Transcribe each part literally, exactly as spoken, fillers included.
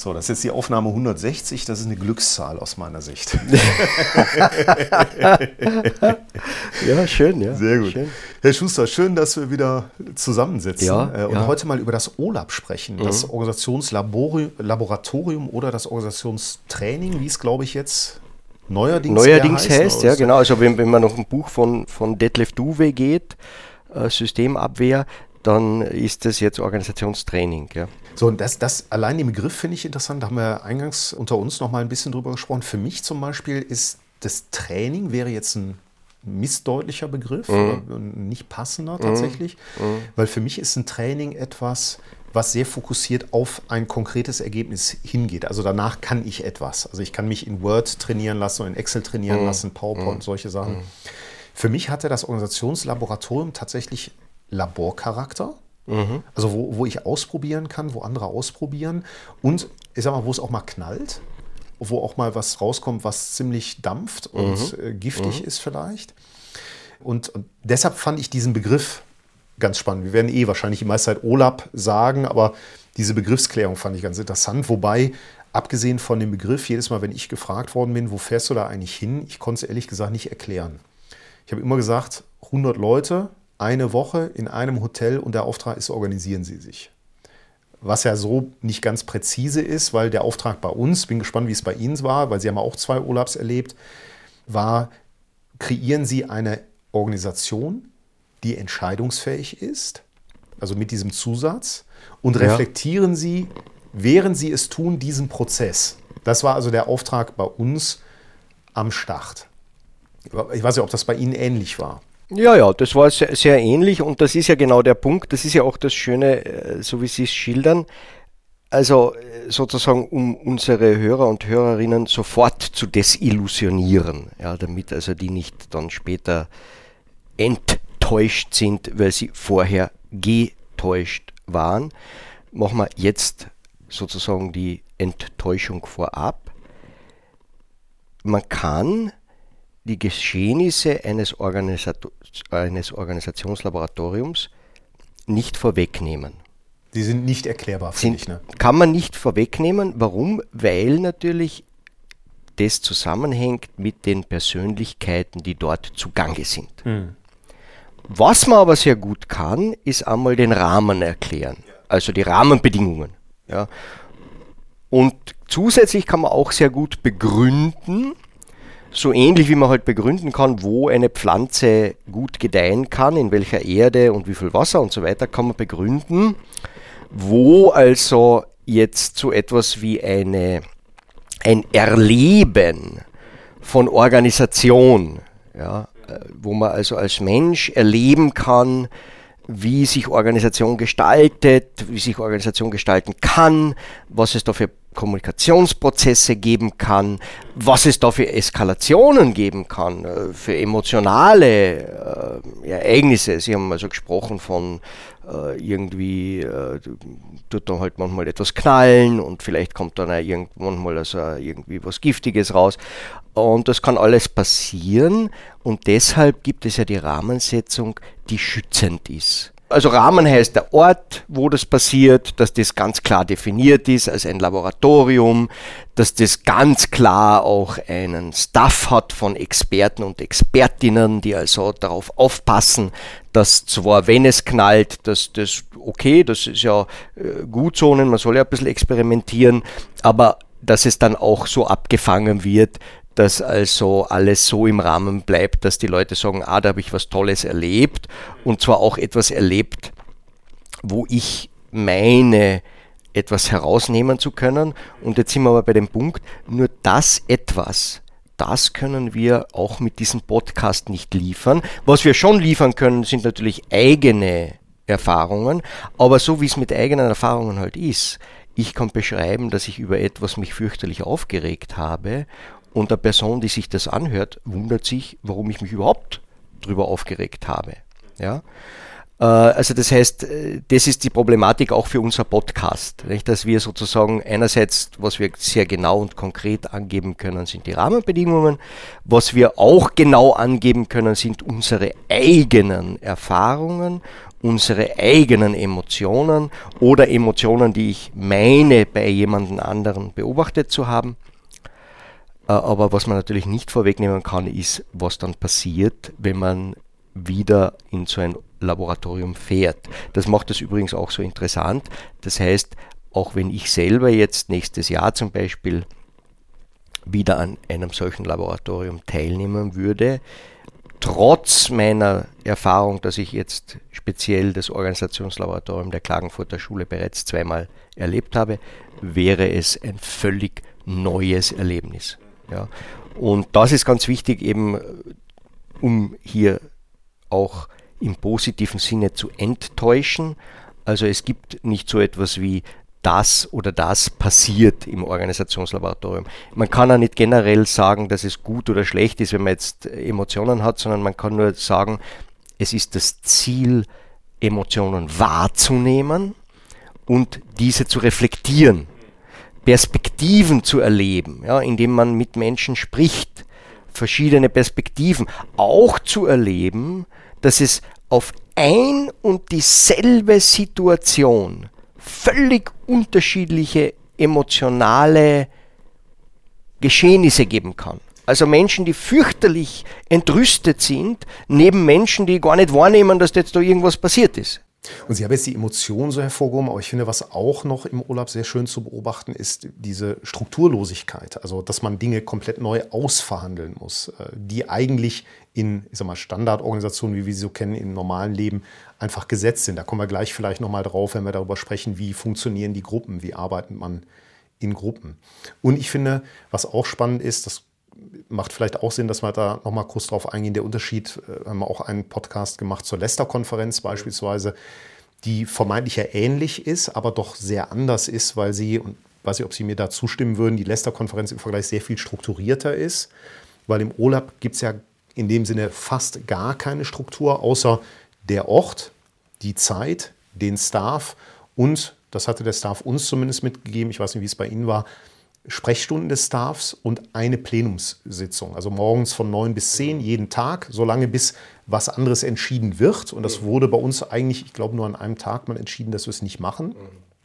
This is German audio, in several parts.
So, das ist jetzt die Aufnahme hundertsechzig, das ist eine Glückszahl aus meiner Sicht. Ja, schön, ja. Sehr gut. Schön. Herr Schuster, schön, dass wir wieder zusammensitzen ja, und ja. heute mal über das O L A B sprechen, mhm. das Organisationslaboratorium oder das Organisationstraining, wie es, glaube ich, jetzt neuerdings, neuerdings heißt. heißt. Ja, genau. Also wenn, wenn man noch ein Buch von, von Detlef Duwe geht, äh, Systemabwehr, dann ist das jetzt Organisationstraining. Ja. So, und das, das allein den Begriff finde ich interessant, da haben wir eingangs unter uns noch mal ein bisschen drüber gesprochen. Für mich zum Beispiel ist das Training wäre jetzt ein missdeutlicher Begriff, mhm. oder nicht passender tatsächlich, mhm. weil für mich ist ein Training etwas, was sehr fokussiert auf ein konkretes Ergebnis hingeht. Also danach kann ich etwas. Also ich kann mich in Word trainieren lassen, in Excel trainieren mhm. lassen, PowerPoint, mhm. solche Sachen. Mhm. Für mich hatte das Organisationslaboratorium tatsächlich Laborcharakter. Mhm. Also wo, wo ich ausprobieren kann, wo andere ausprobieren und ich sag mal, wo es auch mal knallt, wo auch mal was rauskommt, was ziemlich dampft und mhm. äh, giftig mhm. ist vielleicht. Und, und deshalb fand ich diesen Begriff ganz spannend. Wir werden eh wahrscheinlich die meiste Zeit O L A B sagen, aber diese Begriffsklärung fand ich ganz interessant. Wobei, abgesehen von dem Begriff, jedes Mal, wenn ich gefragt worden bin, wo fährst du da eigentlich hin, ich konnte es ehrlich gesagt nicht erklären. Ich habe immer gesagt, hundert Leute, eine Woche in einem Hotel und der Auftrag ist, organisieren Sie sich. Was ja so nicht ganz präzise ist, weil der Auftrag bei uns, bin gespannt, wie es bei Ihnen war, weil Sie haben ja auch zwei O L A Bs erlebt, war, kreieren Sie eine Organisation, die entscheidungsfähig ist, also mit diesem Zusatz, und ja. reflektieren Sie, während Sie es tun, diesen Prozess. Das war also der Auftrag bei uns am Start. Ich weiß nicht, ob das bei Ihnen ähnlich war. Ja, ja, das war sehr, sehr ähnlich und das ist ja genau der Punkt, das ist ja auch das Schöne, so wie Sie es schildern, also sozusagen um unsere Hörer und Hörerinnen sofort zu desillusionieren, ja, damit also die nicht dann später enttäuscht sind, weil sie vorher getäuscht waren, machen wir jetzt sozusagen die Enttäuschung vorab. Man kann die Geschehnisse eines, Organisato- eines Organisationslaboratoriums nicht vorwegnehmen. Die sind nicht erklärbar, finde ich. Ne? Kann man nicht vorwegnehmen. Warum? Weil natürlich das zusammenhängt mit den Persönlichkeiten, die dort zugange sind. Mhm. Was man aber sehr gut kann, ist einmal den Rahmen erklären, also die Rahmenbedingungen. Ja. Und zusätzlich kann man auch sehr gut begründen, so ähnlich wie man halt begründen kann, wo eine Pflanze gut gedeihen kann, in welcher Erde und wie viel Wasser und so weiter, kann man begründen, wo also jetzt so etwas wie eine, ein Erleben von Organisation, ja, wo man also als Mensch erleben kann, wie sich Organisation gestaltet, wie sich Organisation gestalten kann, was es da für Kommunikationsprozesse geben kann, was es da für Eskalationen geben kann, für emotionale äh, Ereignisse. Sie haben also gesprochen von äh, irgendwie, äh, tut dann halt manchmal etwas knallen und vielleicht kommt dann auch irgendwann mal also irgendwie was Giftiges raus. Und das kann alles passieren und deshalb gibt es ja die Rahmensetzung, die schützend ist. Also Rahmen heißt der Ort, wo das passiert, dass das ganz klar definiert ist als ein Laboratorium, dass das ganz klar auch einen Staff hat von Experten und Expertinnen, die also darauf aufpassen, dass zwar, wenn es knallt, dass das okay, das ist ja äh, gut so, man soll ja ein bisschen experimentieren, aber dass es dann auch so abgefangen wird, dass also alles so im Rahmen bleibt, dass die Leute sagen, ah, da habe ich was Tolles erlebt und zwar auch etwas erlebt, wo ich meine, etwas herausnehmen zu können. Und jetzt sind wir aber bei dem Punkt, nur das etwas, das können wir auch mit diesem Podcast nicht liefern. Was wir schon liefern können, sind natürlich eigene Erfahrungen, aber so wie es mit eigenen Erfahrungen halt ist, ich kann beschreiben, dass ich über etwas mich fürchterlich aufgeregt habe. Und eine Person, die sich das anhört, wundert sich, warum ich mich überhaupt darüber aufgeregt habe. Ja? Äh, also das heißt, das ist die Problematik auch für unser Podcast, nicht? Dass wir sozusagen einerseits, was wir sehr genau und konkret angeben können, sind die Rahmenbedingungen. Was wir auch genau angeben können, sind unsere eigenen Erfahrungen. unsere eigenen Emotionen oder Emotionen, die ich meine, bei jemandem anderen beobachtet zu haben. Aber was man natürlich nicht vorwegnehmen kann, ist, was dann passiert, wenn man wieder in so ein Laboratorium fährt. Das macht es übrigens auch so interessant. Das heißt, auch wenn ich selber jetzt nächstes Jahr zum Beispiel wieder an einem solchen Laboratorium teilnehmen würde, trotz meiner Erfahrung, dass ich jetzt speziell das Organisationslaboratorium der Klagenfurter Schule bereits zweimal erlebt habe, wäre es ein völlig neues Erlebnis. Ja. Und das ist ganz wichtig, eben um hier auch im positiven Sinne zu enttäuschen. Also es gibt nicht so etwas wie das oder das passiert im Organisationslaboratorium. Man kann auch nicht generell sagen, dass es gut oder schlecht ist, wenn man jetzt Emotionen hat, sondern man kann nur sagen, es ist das Ziel, Emotionen wahrzunehmen und diese zu reflektieren, Perspektiven zu erleben, ja, indem man mit Menschen spricht, verschiedene Perspektiven, auch zu erleben, dass es auf ein und dieselbe Situation völlig unterschiedliche emotionale Geschehnisse geben kann. Also Menschen, die fürchterlich entrüstet sind, neben Menschen, die gar nicht wahrnehmen, dass jetzt da irgendwas passiert ist. Und Sie haben jetzt die Emotionen so hervorgehoben, aber ich finde, was auch noch im Urlaub sehr schön zu beobachten ist, diese Strukturlosigkeit. Also, dass man Dinge komplett neu ausverhandeln muss, die eigentlich in, ich sag mal, Standardorganisationen, wie wir sie so kennen, im normalen Leben einfach gesetzt sind. Da kommen wir gleich vielleicht nochmal drauf, wenn wir darüber sprechen, wie funktionieren die Gruppen, wie arbeitet man in Gruppen. Und ich finde, was auch spannend ist, das macht vielleicht auch Sinn, dass wir da nochmal kurz drauf eingehen. Der Unterschied, wir haben auch einen Podcast gemacht zur Leicester-Konferenz beispielsweise, die vermeintlich ja ähnlich ist, aber doch sehr anders ist, weil sie, und ich weiß nicht, ob Sie mir da zustimmen würden, die Leicester-Konferenz im Vergleich sehr viel strukturierter ist, weil im Urlaub gibt es ja in dem Sinne fast gar keine Struktur, außer der Ort, die Zeit, den Staff und, das hatte der Staff uns zumindest mitgegeben, ich weiß nicht, wie es bei Ihnen war, Sprechstunden des Staffs und eine Plenumssitzung. Also morgens von neun bis zehn jeden Tag, solange bis was anderes entschieden wird. Und das wurde bei uns eigentlich, ich glaube, nur an einem Tag mal entschieden, dass wir es nicht machen.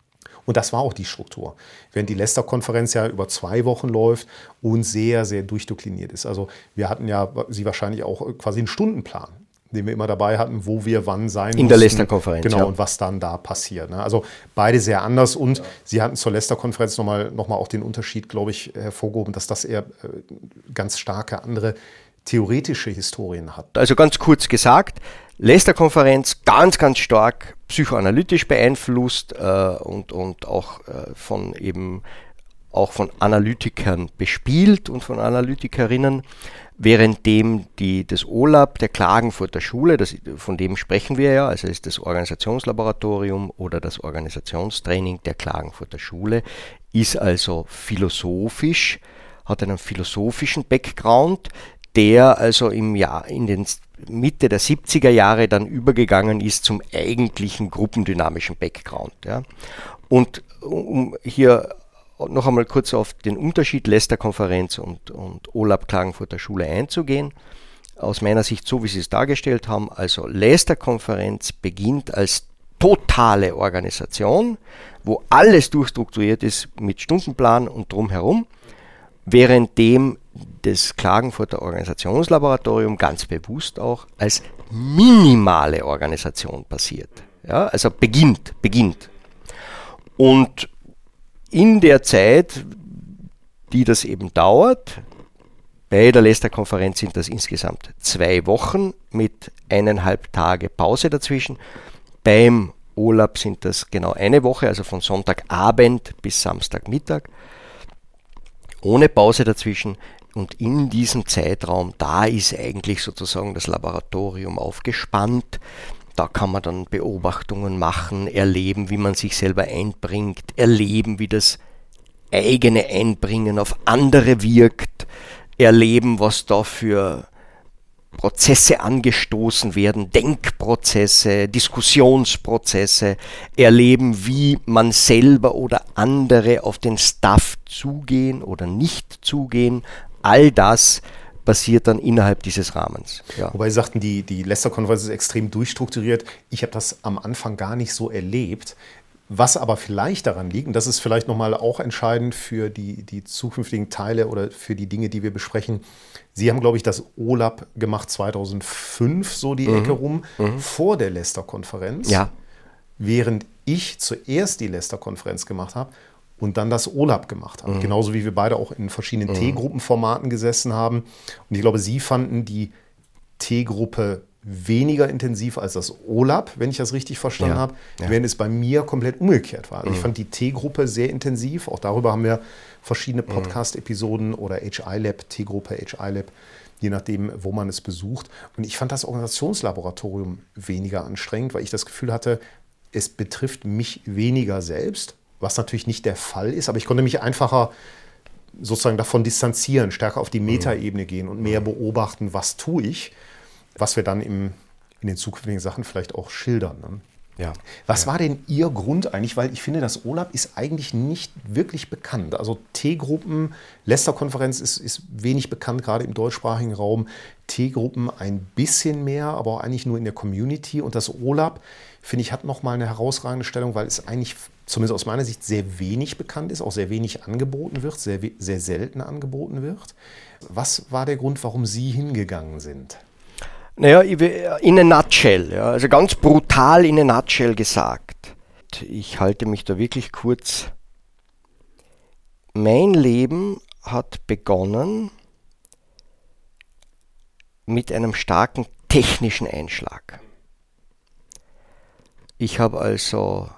Und das war auch die Struktur. Während die Leicester-Konferenz ja über zwei Wochen läuft und sehr, sehr durchdekliniert ist. Also wir hatten ja, Sie wahrscheinlich auch quasi einen Stundenplan, den wir immer dabei hatten, wo wir wann sein mussten. In der Leicester-Konferenz, Genau, ja. Und was dann da passiert. Ne? Also beide sehr anders. Und ja. Sie hatten zur Leicester-Konferenz nochmal noch mal auch den Unterschied, glaube ich, hervorgehoben, dass das eher äh, ganz starke andere theoretische Historien hat. Also ganz kurz gesagt, Leicester-Konferenz ganz, ganz stark psychoanalytisch beeinflusst äh, und, und auch äh, von eben auch von Analytikern bespielt und von Analytikerinnen, währenddem die, das O L A B der Klagenfurter Schule, das, von dem sprechen wir ja, also ist das Organisationslaboratorium oder das Organisationstraining der Klagenfurter Schule, ist also philosophisch, hat einen philosophischen Background, der also im Jahr, in den Mitte der siebziger Jahre dann übergegangen ist zum eigentlichen gruppendynamischen Background. Ja. Und um hier noch einmal kurz auf den Unterschied Leicester-Konferenz und, und O L A B Klagenfurter Schule einzugehen. Aus meiner Sicht, so wie Sie es dargestellt haben, also Leicester-Konferenz beginnt als totale Organisation, wo alles durchstrukturiert ist mit Stundenplan und drumherum, währenddem das Klagenfurter Organisationslaboratorium ganz bewusst auch als minimale Organisation passiert. Ja, also beginnt, beginnt. Und in der Zeit, die das eben dauert, bei der Leicester-Konferenz sind das insgesamt zwei Wochen mit eineinhalb Tage Pause dazwischen. Beim O L A B sind das genau eine Woche, also von Sonntagabend bis Samstagmittag, ohne Pause dazwischen. Und in diesem Zeitraum, da ist eigentlich sozusagen das Laboratorium aufgespannt. Da kann man dann Beobachtungen machen, erleben, wie man sich selber einbringt, erleben, wie das eigene Einbringen auf andere wirkt, erleben, was da für Prozesse angestoßen werden, Denkprozesse, Diskussionsprozesse, erleben, wie man selber oder andere auf den Staff zugehen oder nicht zugehen. All das passiert dann innerhalb dieses Rahmens. Ja. Wobei Sie sagten, die, die Lästerkonferenz ist extrem durchstrukturiert. Ich habe das am Anfang gar nicht so erlebt. Was aber vielleicht daran liegt, und das ist vielleicht nochmal auch entscheidend für die, die zukünftigen Teile oder für die Dinge, die wir besprechen. Sie haben, glaube ich, das O L A B gemacht zweitausendfünf, so die mhm. Ecke rum, mhm. vor der Lästerkonferenz. Ja. Während ich zuerst die Lästerkonferenz gemacht habe und dann das O L A B gemacht habe. Mhm. Genauso wie wir beide auch in verschiedenen mhm. T-Gruppenformaten gesessen haben. Und ich glaube, Sie fanden die T-Gruppe weniger intensiv als das O L A B, wenn ich das richtig verstanden ja. habe, ja. während es bei mir komplett umgekehrt war. Also mhm. ich fand die T-Gruppe sehr intensiv. Auch darüber haben wir verschiedene Podcast-Episoden oder H I Lab, T-Gruppe, H I Lab, je nachdem, wo man es besucht. Und ich fand das Organisationslaboratorium weniger anstrengend, weil ich das Gefühl hatte, es betrifft mich weniger selbst, was natürlich nicht der Fall ist, aber ich konnte mich einfacher sozusagen davon distanzieren, stärker auf die Metaebene gehen und mehr beobachten, was tue ich, was wir dann im, in den zukünftigen Sachen vielleicht auch schildern. Ne? Ja. Was ja. war denn Ihr Grund eigentlich? Weil ich finde, das O L A B ist eigentlich nicht wirklich bekannt. Also T-Gruppen, Lästerkonferenz ist, ist wenig bekannt, gerade im deutschsprachigen Raum. T-Gruppen ein bisschen mehr, aber auch eigentlich nur in der Community. Und das O L A B, finde ich, hat nochmal eine herausragende Stellung, weil es eigentlich, zumindest aus meiner Sicht, sehr wenig bekannt ist, auch sehr wenig angeboten wird, sehr, sehr selten angeboten wird. Was war der Grund, warum Sie hingegangen sind? Naja, in a nutshell, ja, also ganz brutal in a nutshell gesagt. Ich halte mich da wirklich kurz. Mein Leben hat begonnen mit einem starken technischen Einschlag. Ich habe also,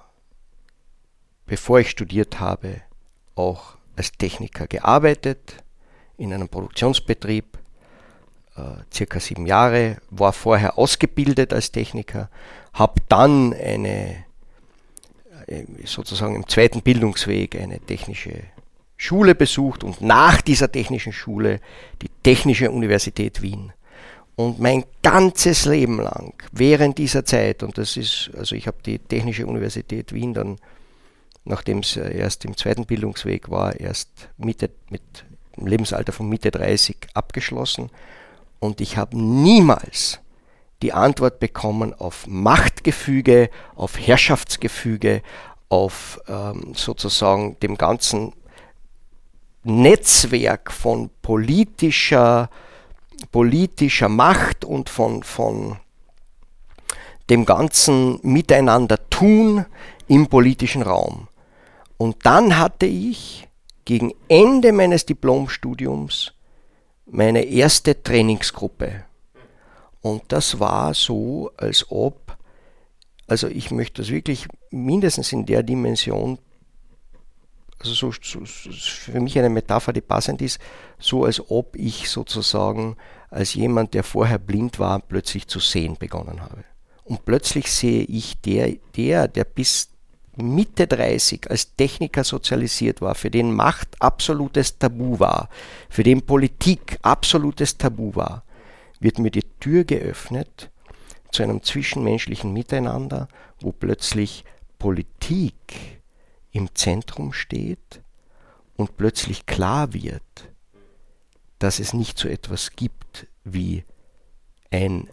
bevor ich studiert habe, auch als Techniker gearbeitet, in einem Produktionsbetrieb, circa sieben Jahre, war vorher ausgebildet als Techniker, habe dann eine, sozusagen im zweiten Bildungsweg eine technische Schule besucht und nach dieser technischen Schule die Technische Universität Wien. Und mein ganzes Leben lang, während dieser Zeit, und das ist, also ich habe die Technische Universität Wien dann, nachdem es erst im zweiten Bildungsweg war, erst Mitte, mit dem Lebensalter von Mitte dreißig abgeschlossen. Und ich habe niemals die Antwort bekommen auf Machtgefüge, auf Herrschaftsgefüge, auf ähm, sozusagen dem ganzen Netzwerk von politischer, politischer Macht und von, von dem ganzen Miteinander-Tun im politischen Raum. Und dann hatte ich gegen Ende meines Diplomstudiums meine erste Trainingsgruppe. Und das war so, als ob, also ich möchte das wirklich mindestens in der Dimension, also so, so, so für mich eine Metapher, die passend ist, so als ob ich sozusagen als jemand, der vorher blind war, plötzlich zu sehen begonnen habe. Und plötzlich sehe ich der, der, der bis Mitte dreißig als Techniker sozialisiert war, für den Macht absolutes Tabu war, für den Politik absolutes Tabu war, wird mir die Tür geöffnet zu einem zwischenmenschlichen Miteinander, wo plötzlich Politik im Zentrum steht und plötzlich klar wird, dass es nicht so etwas gibt wie ein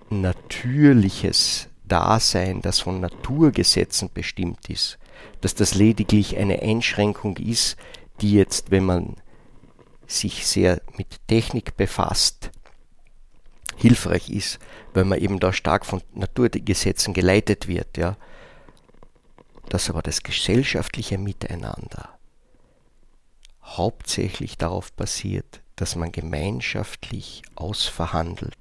natürliches Dasein, das von Naturgesetzen bestimmt ist, dass das lediglich eine Einschränkung ist, die jetzt, wenn man sich sehr mit Technik befasst, hilfreich ist, weil man eben da stark von Naturgesetzen geleitet wird, ja. Dass aber das gesellschaftliche Miteinander hauptsächlich darauf basiert, dass man gemeinschaftlich ausverhandelt,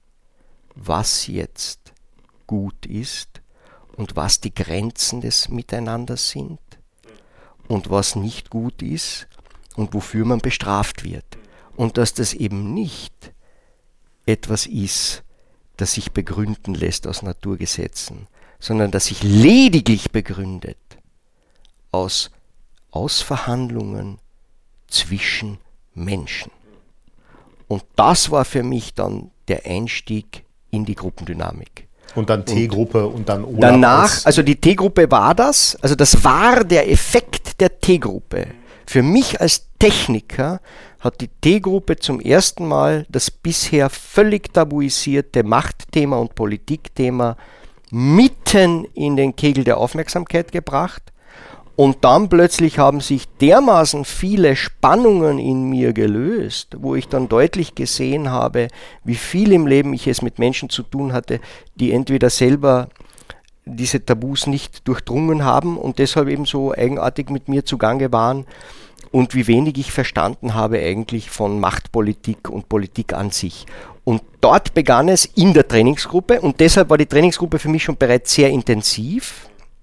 was jetzt gut ist und was die Grenzen des Miteinanders sind und was nicht gut ist und wofür man bestraft wird. Und dass das eben nicht etwas ist, das sich begründen lässt aus Naturgesetzen, sondern das sich lediglich begründet aus Ausverhandlungen zwischen Menschen. Und das war für mich dann der Einstieg in die Gruppendynamik. Und dann T-Gruppe und, und dann O L A B. Danach, also die T-Gruppe war das, also das war der Effekt der T-Gruppe. Für mich als Techniker hat die T-Gruppe zum ersten Mal das bisher völlig tabuisierte Machtthema und Politikthema mitten in den Kegel der Aufmerksamkeit gebracht. Und dann plötzlich haben sich dermaßen viele Spannungen in mir gelöst, wo ich dann deutlich gesehen habe, wie viel im Leben ich es mit Menschen zu tun hatte, die entweder selber diese Tabus nicht durchdrungen haben und deshalb eben so eigenartig mit mir zugange waren und wie wenig ich verstanden habe eigentlich von Machtpolitik und Politik an sich. Und dort begann es in der Trainingsgruppe und deshalb war die Trainingsgruppe für mich schon bereits sehr intensiv.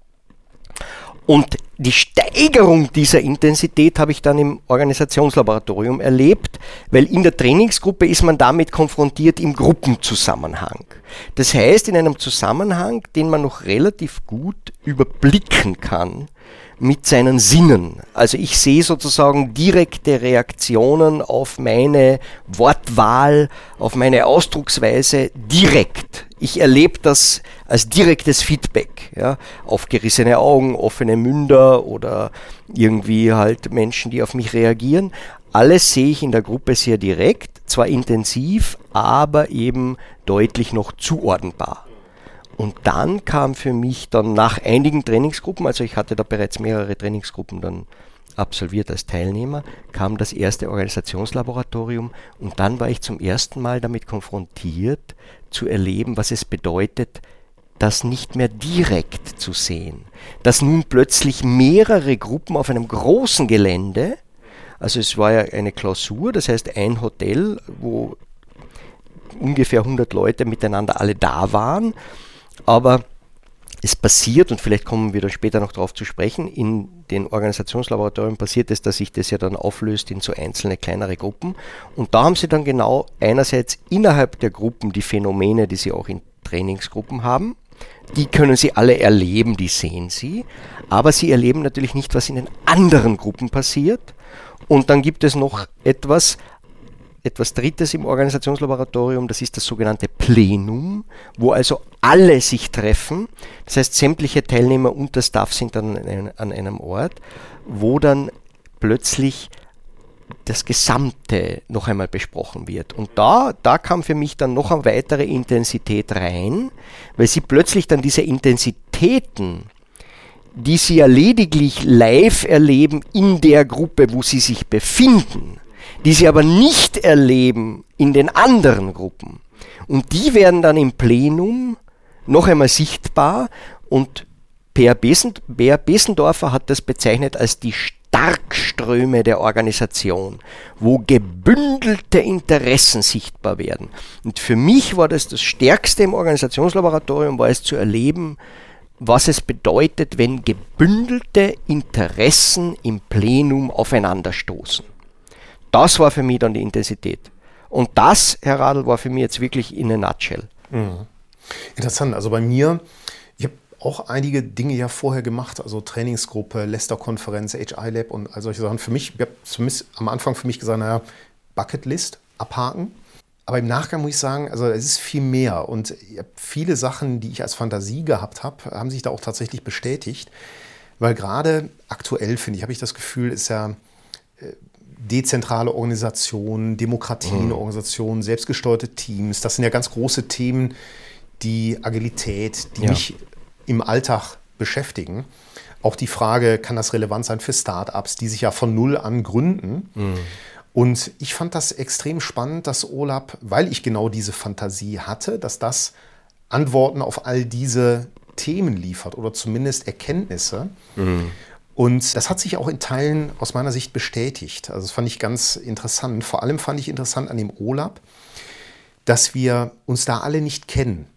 Und die Steigerung dieser Intensität habe ich dann im Organisationslaboratorium erlebt, weil in der Trainingsgruppe ist man damit konfrontiert im Gruppenzusammenhang. Das heißt, in einem Zusammenhang, den man noch relativ gut überblicken kann mit seinen Sinnen. Also ich sehe sozusagen direkte Reaktionen auf meine Wortwahl, auf meine Ausdrucksweise direkt. Ich erlebe das als direktes Feedback. Ja? Aufgerissene Augen, offene Münder oder irgendwie halt Menschen, die auf mich reagieren. Alles sehe ich in der Gruppe sehr direkt, zwar intensiv, aber eben deutlich noch zuordnenbar. Und dann kam für mich dann nach einigen Trainingsgruppen, also ich hatte da bereits mehrere Trainingsgruppen dann absolviert als Teilnehmer, kam das erste Organisationslaboratorium und dann war ich zum ersten Mal damit konfrontiert, zu erleben, was es bedeutet, das nicht mehr direkt zu sehen. Dass nun plötzlich mehrere Gruppen auf einem großen Gelände, also es war ja eine Klausur, das heißt ein Hotel, wo ungefähr hundert Leute miteinander alle da waren, aber es passiert, und vielleicht kommen wir da später noch drauf zu sprechen, in den Organisationslaboratorien passiert es, dass sich das ja dann auflöst in so einzelne kleinere Gruppen. Und da haben sie dann genau einerseits innerhalb der Gruppen die Phänomene, die sie auch in Trainingsgruppen haben. Die können sie alle erleben, die sehen sie. Aber sie erleben natürlich nicht, was in den anderen Gruppen passiert. Und dann gibt es noch etwas, Etwas Drittes im Organisationslaboratorium, das ist das sogenannte Plenum, wo also alle sich treffen. Das heißt, sämtliche Teilnehmer und der Staff sind dann an einem Ort, wo dann plötzlich das Gesamte noch einmal besprochen wird. Und da, da kam für mich dann noch eine weitere Intensität rein, weil sie plötzlich dann diese Intensitäten, die sie ja lediglich live erleben in der Gruppe, wo sie sich befinden, die sie aber nicht erleben in den anderen Gruppen. Und die werden dann im Plenum noch einmal sichtbar und Per Besendorfer hat das bezeichnet als die Starkströme der Organisation, wo gebündelte Interessen sichtbar werden. Und für mich war das das Stärkste im Organisationslaboratorium, war es zu erleben, was es bedeutet, wenn gebündelte Interessen im Plenum aufeinanderstoßen. Das war für mich dann die Intensität. Und das, Herr Radl, war für mich jetzt wirklich in a nutshell. Mhm. Interessant. Also bei mir, ich habe auch einige Dinge ja vorher gemacht, also Trainingsgruppe, Lester-Konferenz, H I Lab und all solche Sachen. Für mich, ich habe zumindest am Anfang für mich gesagt, naja, Bucketlist, abhaken. Aber im Nachgang muss ich sagen, also es ist viel mehr. Und viele Sachen, die ich als Fantasie gehabt habe, haben sich da auch tatsächlich bestätigt. Weil gerade aktuell, finde ich, habe ich das Gefühl, ist ja äh, dezentrale Organisationen, Demokratie in der Organisation, selbstgesteuerte Teams. Das sind ja ganz große Themen, die Agilität, die ja. mich im Alltag beschäftigen. Auch die Frage, kann das relevant sein für Startups, die sich ja von Null an gründen? Mhm. Und ich fand das extrem spannend, dass O L A B, weil ich genau diese Fantasie hatte, dass das Antworten auf all diese Themen liefert oder zumindest Erkenntnisse. Mhm. Und das hat sich auch in Teilen aus meiner Sicht bestätigt. Also das fand ich ganz interessant. Vor allem fand ich interessant an dem O L A B, dass wir uns da alle nicht kennen.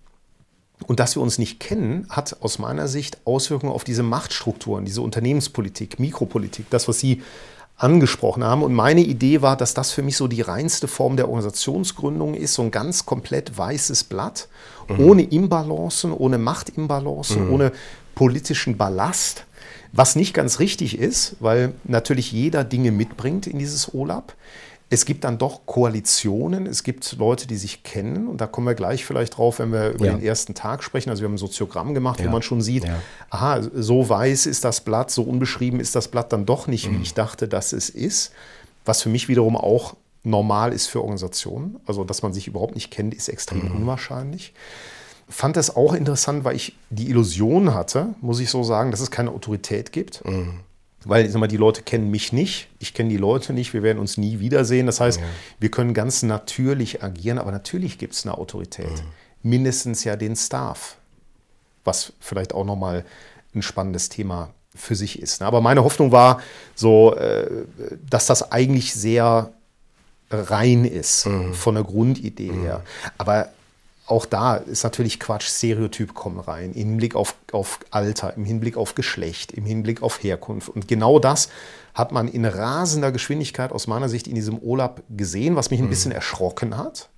Und dass wir uns nicht kennen, hat aus meiner Sicht Auswirkungen auf diese Machtstrukturen, diese Unternehmenspolitik, Mikropolitik, das, was Sie angesprochen haben. Und meine Idee war, dass das für mich so die reinste Form der Organisationsgründung ist, so ein ganz komplett weißes Blatt, mhm. ohne Imbalancen, ohne Machtimbalancen, mhm. ohne politischen Ballast. Was nicht ganz richtig ist, weil natürlich jeder Dinge mitbringt in dieses O L A B. es gibt dann doch Koalitionen, es gibt Leute, die sich kennen und da kommen wir gleich vielleicht drauf, wenn wir über ja. den ersten Tag sprechen. Also wir haben ein Soziogramm gemacht, ja. wo man schon sieht, ja. aha, so weiß ist das Blatt, so unbeschrieben ist das Blatt dann doch nicht, mhm. wie ich dachte, dass es ist. Was für mich wiederum auch normal ist für Organisationen. Also dass man sich überhaupt nicht kennt, ist extrem mhm. unwahrscheinlich. Fand das auch interessant, weil ich die Illusion hatte, muss ich so sagen, dass es keine Autorität gibt. Mhm. Weil ich sag mal, die Leute kennen mich nicht, ich kenne die Leute nicht, wir werden uns nie wiedersehen. Das heißt, ja. wir können ganz natürlich agieren, aber natürlich gibt es eine Autorität. Mhm. Mindestens ja den Staff, was vielleicht auch nochmal ein spannendes Thema für sich ist. Aber meine Hoffnung war so, dass das eigentlich sehr rein ist, mhm. von der Grundidee mhm. her. Aber auch da ist natürlich Quatsch, Stereotyp kommen rein, im Hinblick auf, auf Alter, im Hinblick auf Geschlecht, im Hinblick auf Herkunft. Und genau das hat man in rasender Geschwindigkeit aus meiner Sicht in diesem O L A P gesehen, was mich ein bisschen erschrocken hat.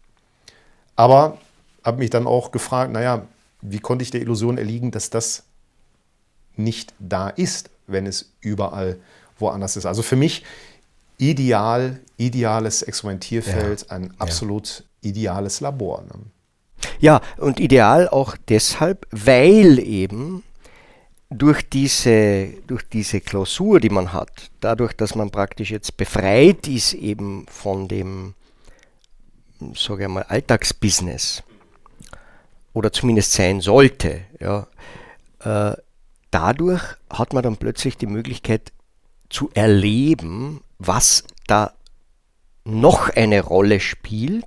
Aber habe mich dann auch gefragt, naja, wie konnte ich der Illusion erliegen, dass das nicht da ist, wenn es überall woanders ist. Also für mich ideal, ideales Experimentierfeld, ja. ein absolut ja. ideales Labor. Ne? Ja, und ideal auch deshalb, weil eben durch diese, durch diese Klausur, die man hat, dadurch, dass man praktisch jetzt befreit ist eben von dem, sage ich mal, Alltagsbusiness oder zumindest sein sollte, ja, äh, dadurch hat man dann plötzlich die Möglichkeit zu erleben, was da noch eine Rolle spielt,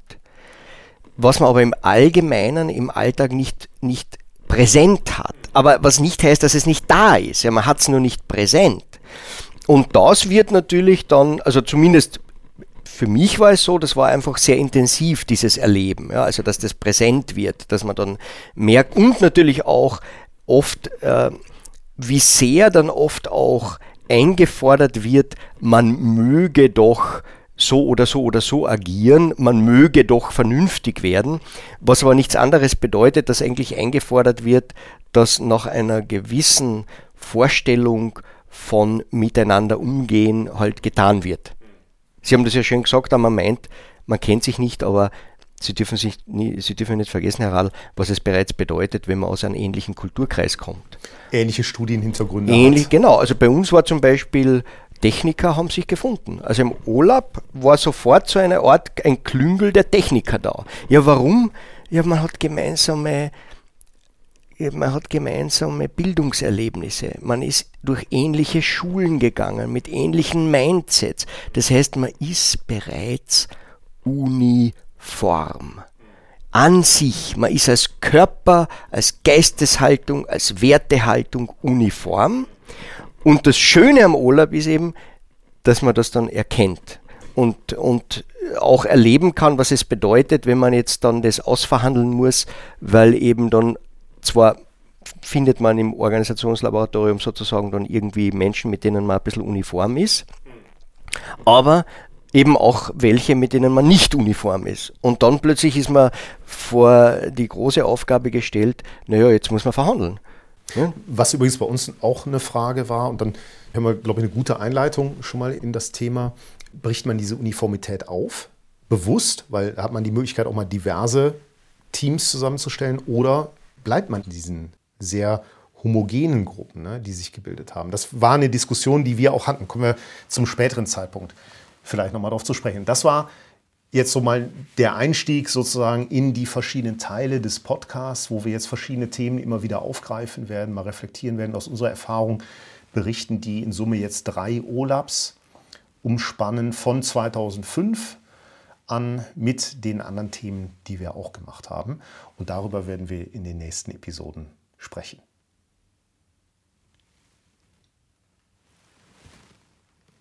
was man aber im Allgemeinen, im Alltag nicht, nicht präsent hat. Aber was nicht heißt, dass es nicht da ist. Ja, man hat es nur nicht präsent. Und das wird natürlich dann, also zumindest für mich war es so, das war einfach sehr intensiv, dieses Erleben. Ja, also dass das präsent wird, dass man dann merkt und natürlich auch oft, äh, wie sehr dann oft auch eingefordert wird, man möge doch so oder so oder so agieren, man möge doch vernünftig werden, was aber nichts anderes bedeutet, dass eigentlich eingefordert wird, dass nach einer gewissen Vorstellung von miteinander umgehen halt getan wird. Sie haben das ja schön gesagt, man meint, man kennt sich nicht, aber Sie dürfen, sich nie, Sie dürfen nicht vergessen, Herr Radl, was es bereits bedeutet, wenn man aus einem ähnlichen Kulturkreis kommt. Ähnliche Studienhintergründe Ähnlich, hat. Genau, also bei uns war zum Beispiel Techniker haben sich gefunden. Also im O L A P war sofort so eine Art, ein Klüngel der Techniker da. Ja, warum? Ja, man hat gemeinsame, ja, man hat gemeinsame Bildungserlebnisse. Man ist durch ähnliche Schulen gegangen, mit ähnlichen Mindsets. Das heißt, man ist bereits uniform. An sich, man ist als Körper, als Geisteshaltung, als Wertehaltung uniform. Und das Schöne am O L A P ist eben, dass man das dann erkennt und, und auch erleben kann, was es bedeutet, wenn man jetzt dann das ausverhandeln muss, weil eben dann zwar findet man im Organisationslaboratorium sozusagen dann irgendwie Menschen, mit denen man ein bisschen uniform ist, aber eben auch welche, mit denen man nicht uniform ist. Und dann plötzlich ist man vor die große Aufgabe gestellt, naja, jetzt muss man verhandeln. Ja. Was übrigens bei uns auch eine Frage war, und dann haben wir, glaube ich, eine gute Einleitung schon mal in das Thema, bricht man diese Uniformität auf, bewusst, weil da hat man die Möglichkeit, auch mal diverse Teams zusammenzustellen, oder bleibt man in diesen sehr homogenen Gruppen, ne, die sich gebildet haben. Das war eine Diskussion, die wir auch hatten. Kommen wir zum späteren Zeitpunkt vielleicht nochmal darauf zu sprechen. Das war jetzt so mal der Einstieg sozusagen in die verschiedenen Teile des Podcasts, wo wir jetzt verschiedene Themen immer wieder aufgreifen werden, mal reflektieren werden, aus unserer Erfahrung berichten, die in Summe jetzt drei O L A Ps umspannen von zweitausendfünf an mit den anderen Themen, die wir auch gemacht haben. Und darüber werden wir in den nächsten Episoden sprechen.